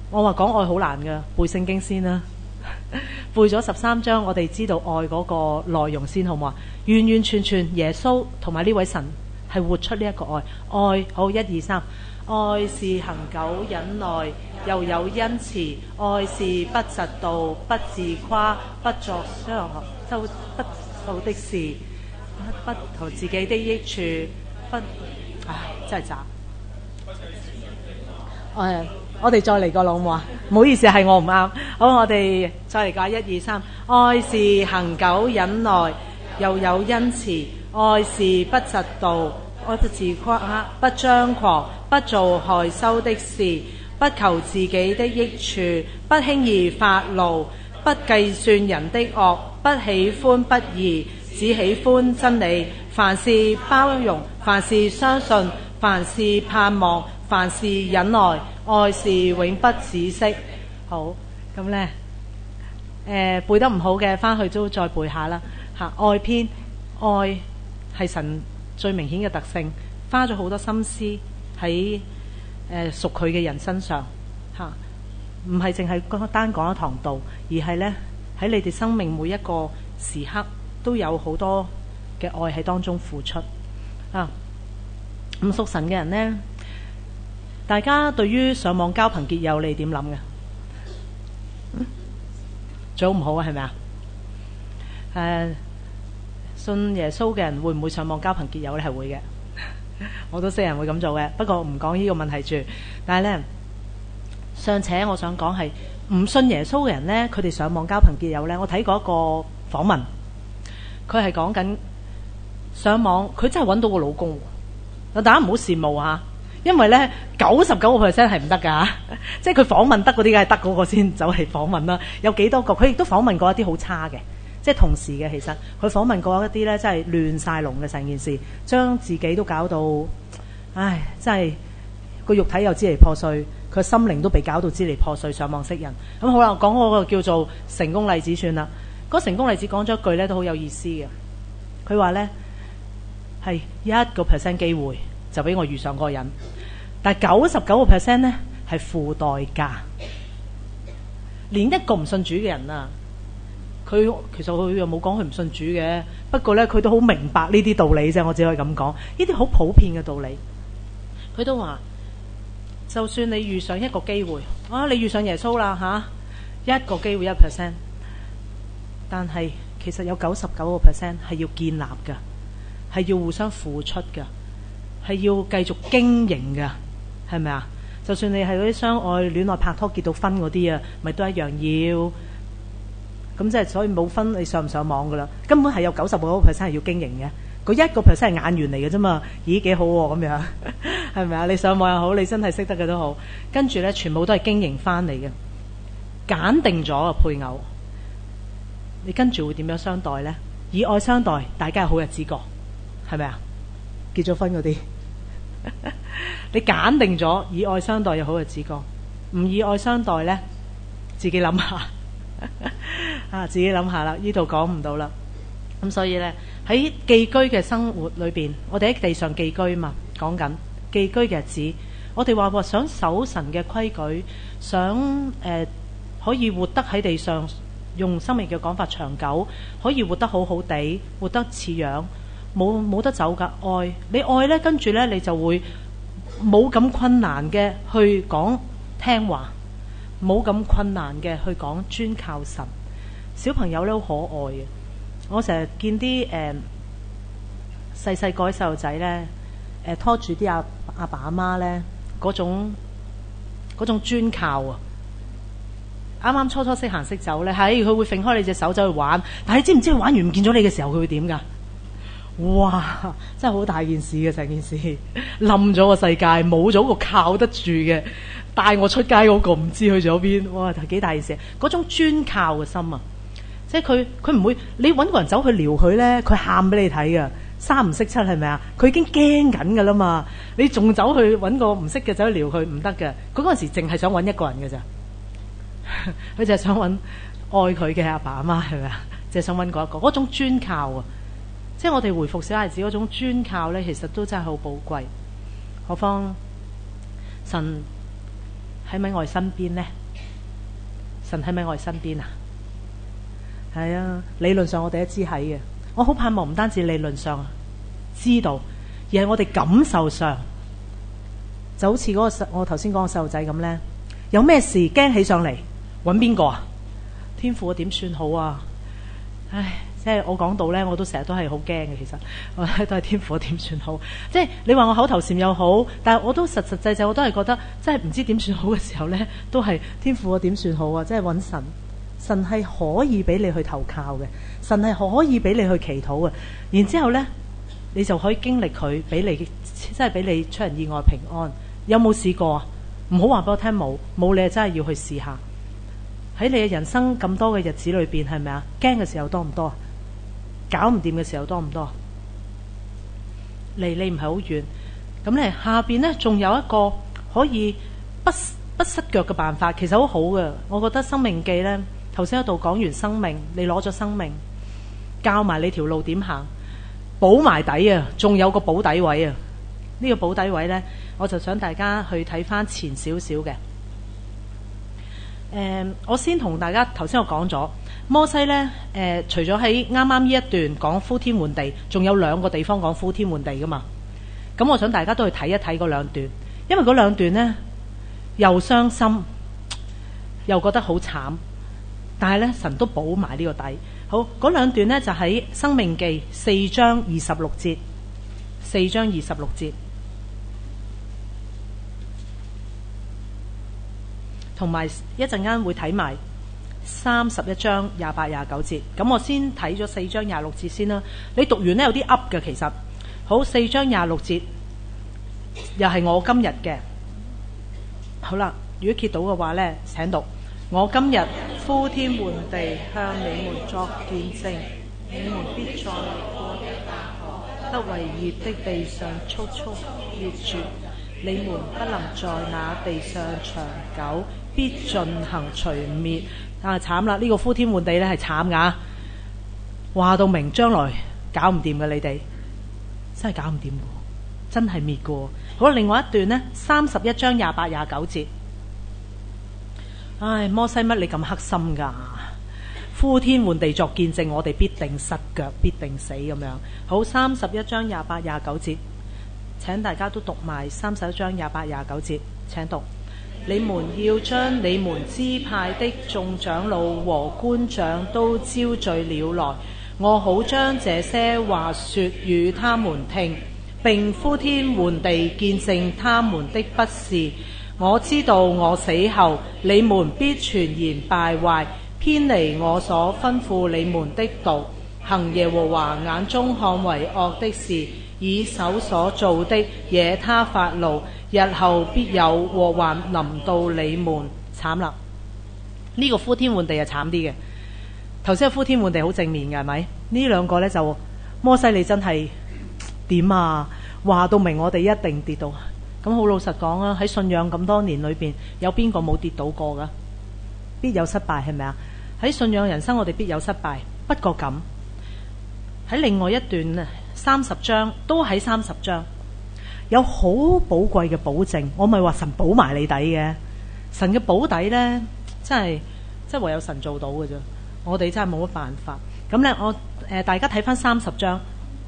我話講愛好難㗎，背聖經先啦。背咗十三章，我哋知道愛嗰個內容先，好唔好啊？完完全全耶穌同埋呢位神係活出呢一個愛。愛好，一二三，愛是恒久忍耐，又有恩慈；愛是不嫉妒，不自誇，不作傷害周不好的事，不圖自己的益處，不唉真係渣。誒，我哋再嚟個好唔好啊？唔好意思，係我唔啱。好，我哋再嚟個一二三。愛是恒久忍耐，又有恩慈；愛是不嫉妒，愛不自誇，不張狂，不做害羞的事，不求自己的益處，不輕易發怒，不計算人的惡，不喜歡不義，只喜歡真理。凡事包容，凡事相信，凡事盼望，凡事忍耐。愛是永不止息。好，咁呢，誒背得唔好嘅，翻去都再背下啦。嚇，愛篇，愛係神最明顯嘅特性，花咗好多心思喺誒屬佢嘅人身上。嚇，唔係淨係單講一堂道，而係呢，喺你哋生命每一個時刻都有好多嘅愛喺當中付出。啊，唔屬神嘅人呢，大家對於上網交朋結友你點諗嘅？最好唔好啊，係咪啊？誒，信耶穌嘅人會唔會上網交朋結友咧？係會嘅，我都識人會咁做嘅。不過唔講呢個問題住。但係咧，尚且我想講係唔信耶穌嘅人咧，佢哋上網交朋結友咧。我睇過一個訪問，佢係講緊上網，佢真係揾到個老公。大家唔好羨慕嚇。因為咧，九十九個 percent 係唔得㗎，即係佢訪問得嗰啲，梗係得嗰個先走嚟訪問啦。有幾多個？佢亦都訪問過一啲好差嘅，即係同時嘅。其實佢訪問過一啲咧，真係亂晒龍嘅成件事，將自己都搞到，唉，真係個肉體又支離破碎，佢心靈都被搞到支離破碎。上網識人咁好啦，講嗰個叫做成功例子算啦。嗰成功例子講咗一句咧，都好有意思嘅。佢話咧係一個 percent 機會就俾我遇上嗰個人。但係九十九個 percent 咧係付代價，連一個唔信主嘅人啊，佢其實佢又冇講佢唔信主嘅，不過咧佢都好明白呢啲道理啫。我只可以咁講，呢啲好普遍嘅道理。佢都話，就算你遇上一個機會，啊，你遇上耶穌啦嚇，一個機會一 percent，但係其實有九十九個 percent 係要建立㗎，係要互相付出㗎，係要繼續經營㗎。係咪啊？就算你係嗰啲相愛、戀愛、拍拖結到婚嗰啲啊，咪都一樣要。咁即係所以冇分你上唔上網噶啦，根本係有九十個 percent 係要經營嘅。嗰一個 percent 係眼緣嚟嘅啫嘛。咦，幾好喎咁樣，係咪啊？你上網又好，你真係識得嘅都好，跟住咧全部都係經營翻嚟嘅。揀定咗個配偶，你跟住會點樣相待咧？以愛相待，大家係好日子過，係咪啊？結咗婚嗰啲。你揀定咗以愛相待又好日子過，唔以愛相待呢，自己諗下啊，自己諗下啦。呢度講唔到啦。咁所以呢，喺寄居嘅生活裏邊，我哋喺地上寄居嘛，講緊寄居嘅日子，我哋話話想守神嘅規矩，想誒、呃、可以活得喺地上，用生命嘅講法長久，可以活得好好地，活得似樣。冇冇得走㗎，愛你愛呢，跟住呢，你就會冇咁困難嘅去講聽話，冇咁困難嘅去講專靠神。小朋友呢，好可愛嘅，我成日見啲誒細細個細路仔呢，誒、呃、拖住啲阿阿爸阿媽呢，嗰種嗰種專靠啊！啱啱初初識行識走呢，係佢會揈開你隻手走去玩，但係你知唔知佢玩完唔見咗你嘅時候，佢會點㗎？哇！真係好大件事嘅，成件事冧咗個世界，冇咗個靠得住嘅，帶我出街嗰個唔知去咗邊。哇！幾大件事，嗰種專靠嘅心啊！即係佢佢唔會，你揾個人走去撩佢呢，佢喊俾你睇㗎，三唔識七係咪啊？佢已經驚緊㗎啦嘛，你仲走去揾個唔識嘅走去撩佢唔得嘅。佢嗰陣時淨係想揾一個人嘅咋，佢就係想揾愛佢嘅阿爸阿媽係咪啊？就係想揾嗰一個，嗰種專靠啊！即係我哋回復小孩子嗰種專靠呢，其實都真係好寶貴。何況神喺咪我哋身邊呢？神喺咪我哋身邊啊？係啊，理論上我哋都知喺嘅。我好盼望唔單止理論上知道，而係我哋感受上，就好似嗰個我頭先講個細路仔咁呢，有咩事驚起上嚟，揾邊個啊？天父點算好啊？唉，即係我講到呢，我都成日都係好驚嘅。其實我都係天父點算好？即係你話我口頭禪又好，但係我都實實際際我都係覺得，即係唔知點算好嘅時候呢，都係天父我點算好啊？即係揾神。神係可以俾你去投靠嘅，神係可以俾你去祈禱嘅。然之後呢，你就可以經歷佢俾你，即係俾你出人意外平安。有冇試過啊？唔好話俾我聽冇，冇你真係要去試下。喺你嘅人生咁多嘅日子裏邊，係咪啊？驚嘅時候多唔多？搞唔掂嘅時候多唔多？離你唔係好遠。咁咧下邊呢，仲有一個可以不不失腳嘅辦法，其實好好嘅。我覺得生命記呢。頭先喺度講完生命，你攞咗生命，教埋你條路點行，保埋底啊！仲有個保底位啊！呢個保底位呢，我就想大家去睇翻前少少嘅。誒，我先同大家頭先我講咗摩西呢，誒，除咗喺啱啱呢一段講呼天喚地，仲有兩個地方講呼天喚地噶嘛。咁我想大家都去睇一睇嗰兩段，因為嗰兩段呢，又傷心，又覺得好慘。但係咧，神都保埋呢個底。好，嗰兩段呢，就喺生命記四章二十六節，四章二十六節，同埋一陣間會睇埋三十一章廿八廿九節。咁我先睇咗四章廿六節先啦。你讀完呢，有啲噏嘅其實。好，四章廿六節又係我今日嘅。好啦，如果揭到嘅話呢，請讀。我今日呼天喚地向你們作見證，你們必在過的大河得為業的地上速速滅絕，你們不能在那地上長久，必進行除滅。啊，慘啦！呢、這個呼天喚地咧係慘噶，話到明將來搞唔掂嘅，你哋真係搞唔掂嘅，真係滅嘅。好，另外一段呢，三十一章廿八廿九節。唉，摩西乜你咁黑心噶？呼天喚地作見證，我哋必定失腳，必定死咁樣。好，三十一章廿八廿九節，請大家都讀埋三十一章廿八廿九節，請讀。你們要將你們支派的眾長老和官長都招聚了來，我好將這些話說與他們聽，並呼天喚地見證他們的不是。我知道我死後，你們必全然敗壞，偏離我所吩咐你們的道，行耶和華眼中看為惡的事，以手所做的惹他發怒，日後必有禍患臨到你們。慘啦！呢、這個呼天喚地係慘啲嘅。頭先呼天喚地好正面嘅係咪？呢兩個呢，就摩西你真係點啊？話到明我哋一定跌到。咁好老實講啊，喺信仰咁多年裏邊，有邊個冇跌倒過噶？必有失敗，係咪啊？喺信仰人生，我哋必有失敗。不過咁喺另外一段三十章，都喺三十章有好寶貴嘅保證。我咪話神保埋你底嘅，神嘅保底呢，真係真係唯有神做到嘅啫。我哋真係冇乜辦法。咁呢，我誒、呃、大家睇翻三十章，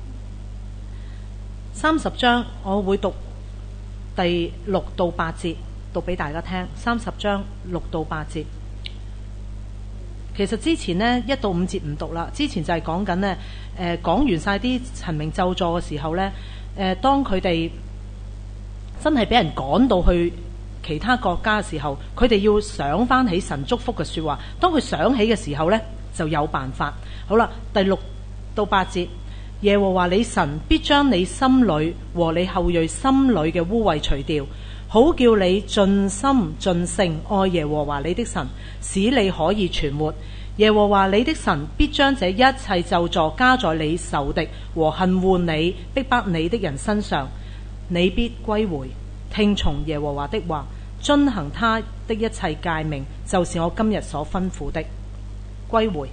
三十章我會讀。第六到八節讀俾大家聽，三十章六到八節。其實之前呢，一到五節唔讀啦，之前就係講緊呢，誒、呃、講完晒啲陳明咒詛嘅時候呢，誒、呃、當佢哋真係俾人趕到去其他國家嘅時候，佢哋要想翻起神祝福嘅說話。當佢想起嘅時候呢，就有辦法。好啦，第六到八節。耶和華你神必將你心裏和你後裔心裏嘅污穢除掉，好叫你盡心盡性愛耶和華你的神，使你可以存活。耶和華你的神必將這一切咒詛加在你仇敵和恨惡你逼迫你的人身上，你必歸回，聽從耶和華的話，遵行他的一切誡命，就是我今日所吩咐的。歸回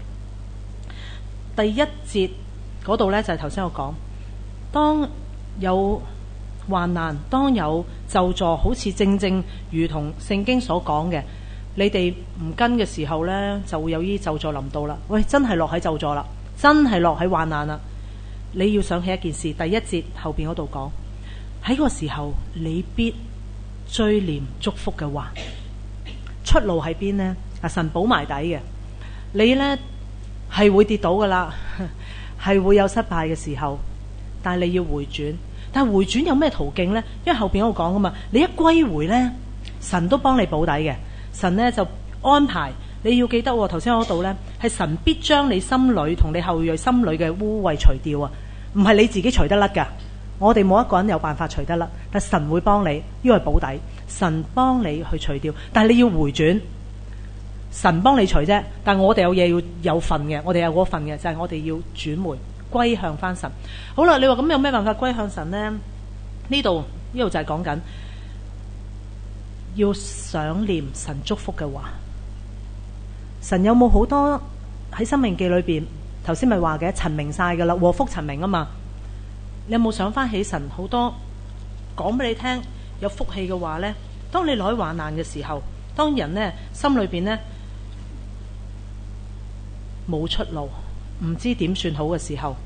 第一節嗰度呢，就係頭先我講，當有患難，當有咒詛，好似正正如同聖經所講嘅，你哋唔跟嘅時候呢，就會有呢啲咒詛臨到啦。喂，真係落喺咒詛啦，真係落喺患難啦。你要想起一件事，第一節後邊嗰度講，喺個時候你必追念祝福嘅話，出路喺邊呢？啊，神保埋底嘅，你呢係會跌倒噶啦，係會有失敗嘅時候，但係你要回轉。但係回轉有咩途徑呢？因為後邊我講噶嘛，你一歸回呢，神都幫你保底嘅。神呢就安排，你要記得頭先嗰度呢，係神必將你心裏同你後裔心裏嘅污穢除掉啊，唔係你自己除得甩噶。我哋冇一個人有辦法除得甩，但神會幫你，因為保底，神幫你去除掉。但係你要回轉，神幫你除啫，但係我哋有嘢要有份嘅，我哋有嗰份嘅，就係、是、我哋要轉回。歸向翻神。好啦，你話咁有咩辦法歸向神呢？呢度呢度就係講緊要想念神祝福嘅話。神有冇好多喺申命記裏邊頭先咪話嘅陳明晒噶啦，禍福陳明啊嘛。你有冇想翻起神好多講俾你聽有福氣嘅話呢？當你落喺患難嘅時候，當人呢心裏邊呢冇出路，唔知點算好嘅時候，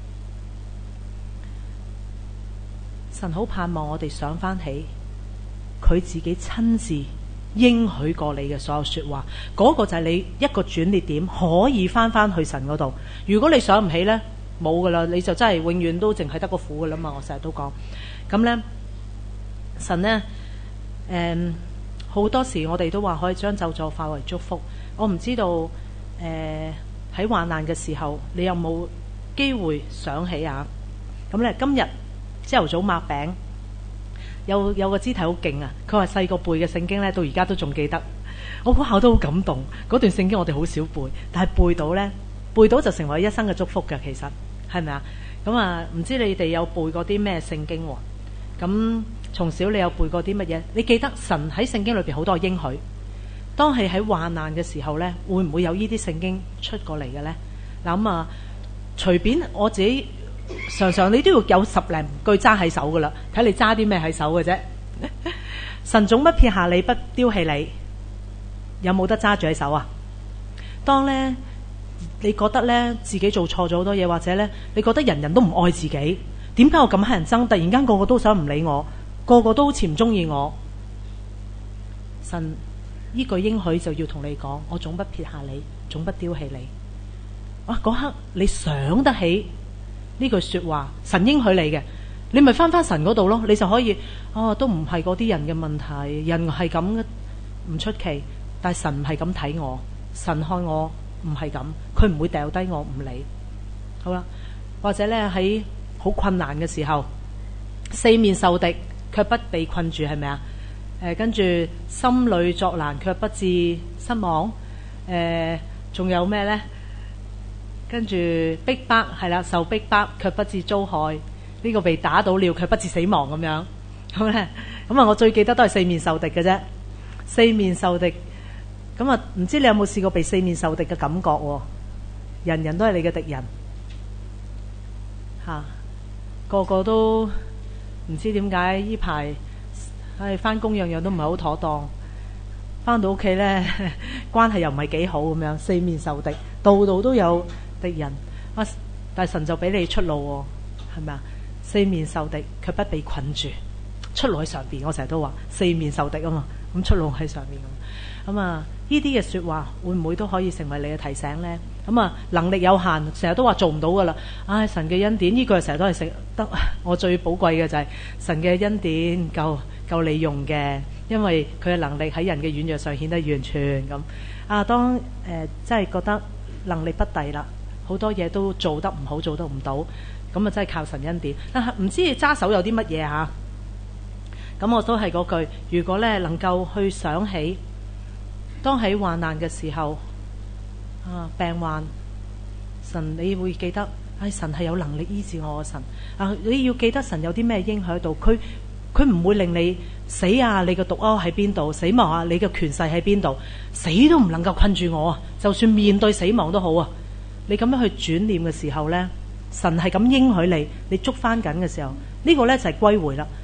神好盼望我哋想翻起佢自己親自應許過你嘅所有說話，嗰個就係你一個轉捩點，可以翻翻去神嗰度。如果你想唔起呢，冇噶啦，你就真係永遠都淨係得個苦噶啦嘛。我成日都講咁呢，神呢，誒、嗯，好多時我哋都話可以將咒詛化為祝福。我唔知道誒喺、呃、患難嘅時候，你有冇機會想起啊？咁咧，今日朝頭早擘餅，有有個肢體好勁啊！佢話細個背嘅聖經咧，到而家都仲記得。我嗰下都好感動。嗰段聖經我哋好少背，但係背到咧，背到就成為一生嘅祝福嘅。其實係咪啊？咁啊，唔知你哋有背過啲咩聖經喎？咁從小你有背過啲乜嘢？你記得神喺聖經裏邊好多應許。當係喺患難嘅時候咧，會唔會有呢啲聖經出過嚟嘅咧？嗱咁啊，隨便我自己。常常你都要有十零句揸喺手噶啦，睇你揸啲咩喺手嘅啫。神總不撇下你，不丟棄你，有冇得揸住喺手啊？當咧你覺得咧自己做錯咗好多嘢，或者咧你覺得人人都唔愛自己，點解我咁乞人憎？突然間個個都想唔理我，個個都好似唔中意我。神呢句應許就要同你講，我總不撇下你，總不丟棄你。哇！嗰刻你想得起呢句說話，神應許你嘅，你咪翻翻神嗰度咯，你就可以哦，都唔係嗰啲人嘅問題，人係咁嘅，唔出奇，但係神唔係咁睇我，神看我唔係咁，佢唔會掉低我唔理。好啦，或者咧喺好困難嘅時候，四面受敵卻不被困住，係咪啊？誒、呃，跟住心裏作難卻不致失望。誒、呃，仲有咩咧？跟住逼迫係啦，受逼迫卻不致遭害，呢、這個被打倒了卻不致死亡咁樣。咁咧，咁啊，我最記得都係四面受敵嘅啫。四面受敵，咁啊，唔知你有冇試過被四面受敵嘅感覺？人人都係你嘅敵人，吓、啊、個個都唔知點解呢排，唉，翻工樣樣都唔係好妥當，翻到屋企咧關係又唔係幾好咁樣，四面受敵，度度都有敵人，啊！但係神就俾你出路喎，係咪啊？四面受敵，卻不被困住，出路喺上邊。我成日都話四面受敵啊嘛，咁出路喺上面咁。咁啊，呢啲嘅說話會唔會都可以成為你嘅提醒呢？咁啊，能力有限，成日都話做唔到噶啦。唉、哎，神嘅恩典呢句成日都係食得，我最寶貴嘅就係神嘅恩典夠夠你用嘅，因為佢嘅能力喺人嘅軟弱上顯得完全咁。啊，當誒真係覺得能力不逮啦。好多嘢都做得唔好，做得唔到，咁啊真係靠神恩典。但係唔知你揸手有啲乜嘢吓？咁我都係嗰句，如果咧能夠去想起，當喺患難嘅時候，啊病患，神你會記得，唉、哎、神係有能力醫治我嘅神。啊你要記得神有啲咩應許喺度，佢佢唔會令你死啊！你嘅毒鈎喺邊度？死亡啊！你嘅權勢喺邊度？死都唔能夠困住我啊！就算面對死亡都好啊！你咁樣去轉念嘅時候呢，神係咁應許你，你捉翻緊嘅時候，呢、這個呢就係歸回啦。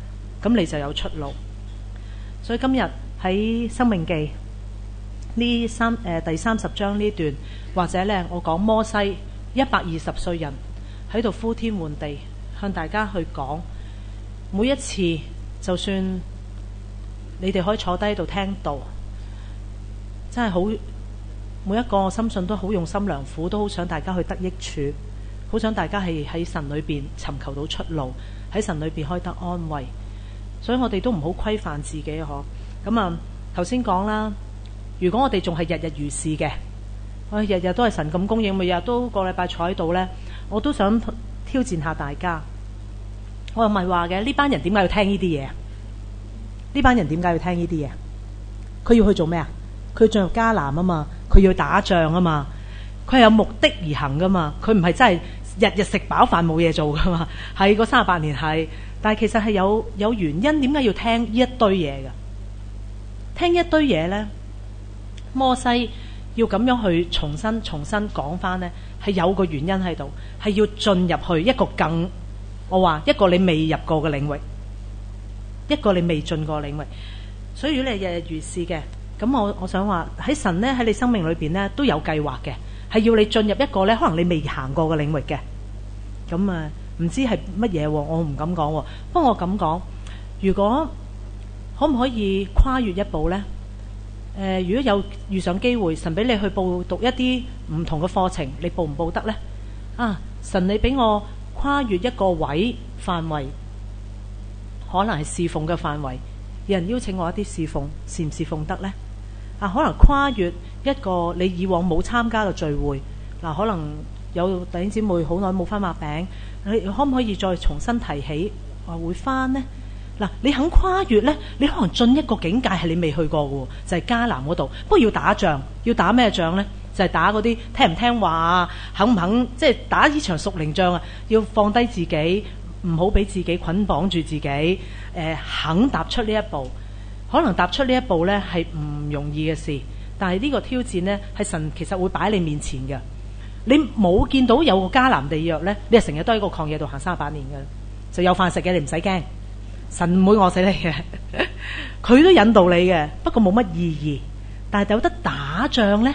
咁你就有出路。所以今日喺申命記呢三誒、呃、第三十章呢段，或者呢我講摩西一百二十歲人喺度呼天喚地向大家去講，每一次就算你哋可以坐低喺度聽到，真係好，每一個我深信都好用心良苦，都好想大家去得益處，好想大家係喺神裏邊尋求到出路，喺神裏邊可以得安慰。所以我哋都唔好規範自己嗬。咁啊，頭先講啦，如果我哋仲係日日如是嘅，我日日都係神咁供應，每日都個禮拜坐喺度呢，我都想挑戰下大家。我又唔係話嘅，呢班人點解要聽呢啲嘢？呢班人點解要聽呢啲嘢？佢要去做咩啊？佢進入迦南啊嘛，佢要打仗啊嘛，佢係有目的而行噶嘛，佢唔係真係日日食飽飯冇嘢做噶嘛。係嗰三十八年係，但係其實係有有原因，點解要聽呢一堆嘢嘅？聽一堆嘢呢，摩西要咁樣去重新重新講翻呢，係有個原因喺度，係要進入去一個更，我話一個你未入過嘅領域，一個你未進過嘅領域。所以如果你日日如是嘅，咁我我想話喺神呢，喺你生命裏邊呢，都有計劃嘅，係要你進入一個呢，可能你未行過嘅領域嘅。咁啊唔知係乜嘢，我唔敢講。不過我咁講，如果可唔可以跨越一步呢？誒、呃，如果有遇上機會，神俾你去報讀一啲唔同嘅課程，你報唔報得呢？啊，神你俾我跨越一個位範圍，可能係侍奉嘅範圍，有人邀請我一啲侍奉，侍唔侍奉得呢？啊，可能跨越一個你以往冇參加嘅聚會，嗱、啊，可能有弟兄姊妹好耐冇翻擘餅，你可唔可以再重新提起話會翻呢？嗱，你肯跨越呢，你可能進一個境界係你未去過嘅，就係迦南嗰度。不過要打仗，要打咩仗呢？就係打嗰啲聽唔聽話啊，肯唔肯即係打呢場屬靈仗啊？要放低自己，唔好俾自己捆綁住自己。誒，肯踏出呢一步，可能踏出呢一步呢係唔容易嘅事，但係呢個挑戰呢，係神其實會擺喺你面前嘅。你冇見到有個迦南地約呢，你係成日都喺個曠野度行三十八年嘅，就有飯食嘅，你唔使驚。神唔會餓死你嘅，佢都引導你嘅，不過冇乜意義。但係有得打仗呢，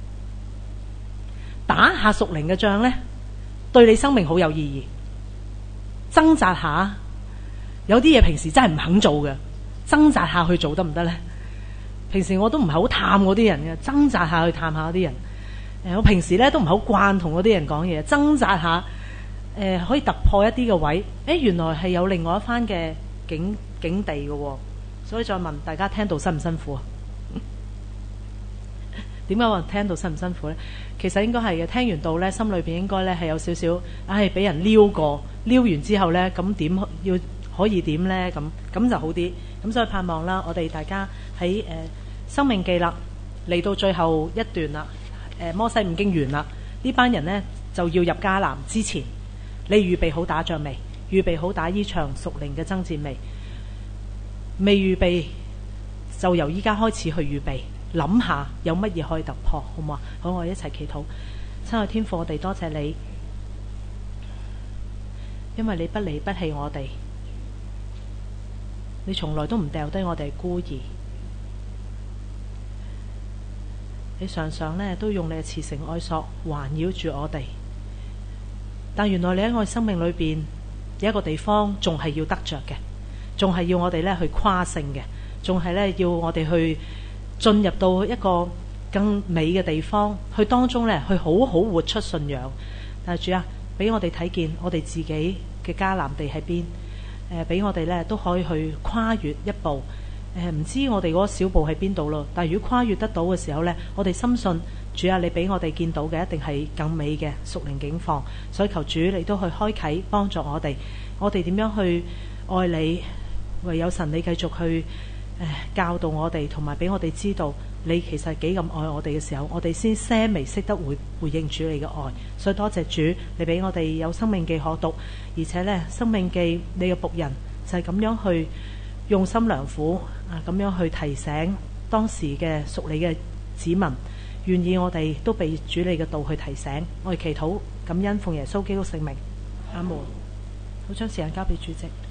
打下屬靈嘅仗呢，對你生命好有意義。掙扎下，有啲嘢平時真係唔肯做嘅，掙扎下去做得唔得呢？平時我都唔係好探嗰啲人嘅，掙扎下去探下嗰啲人。誒，我平時咧都唔係好慣同嗰啲人講嘢，掙扎下，誒、呃、可以突破一啲嘅位。誒，原來係有另外一番嘅境境地嘅、哦，所以再問大家聽到辛唔辛苦啊？點解話聽到辛唔辛苦呢？其實應該係嘅，聽完道呢，心裏邊應該呢係有少少，唉、哎，俾人撩過，撩完之後呢，咁點要可以點呢？咁咁就好啲。咁所以盼望啦，我哋大家喺誒申命記啦，嚟到最後一段啦，誒、呃、摩西五經完啦，呢班人呢就要入迦南之前，你預備好打仗未？預備好打呢場屬靈嘅爭戰未？未預備就由依家開始去預備，諗下有乜嘢可以突破，好唔好啊？好，我哋一齊祈禱。親愛天父，我哋多謝你，因為你不離不棄我哋，你從來都唔掉低我哋孤兒，你常常呢都用你嘅慈繩愛索環繞住我哋。但原來你喺我哋生命裏邊有一個地方仲係要得着嘅，仲係要我哋咧去跨勝嘅，仲係咧要我哋去進入到一個更美嘅地方，去當中咧去好好活出信仰。但係主啊，俾我哋睇見我哋自己嘅迦南地喺邊，誒、呃，俾我哋咧都可以去跨越一步。誒、呃，唔知我哋嗰個小步喺邊度咯？但係如果跨越得到嘅時候咧，我哋深信主啊，你俾我哋見到嘅一定係更美嘅屬靈境況。所以求主你都去開啟幫助我哋，我哋點樣去愛你？唯有神你繼續去誒、呃、教導我哋，同埋俾我哋知道你其實幾咁愛我哋嘅時候，我哋先些微識得回回應主你嘅愛。所以多謝主，你俾我哋有生命記可讀，而且呢，生命記你嘅僕人就係咁樣去用心良苦啊，咁樣去提醒當時嘅屬你嘅子民，願意我哋都被主你嘅道去提醒。我哋祈禱感恩奉耶穌基督聖名，阿門。好，將時間交俾主席。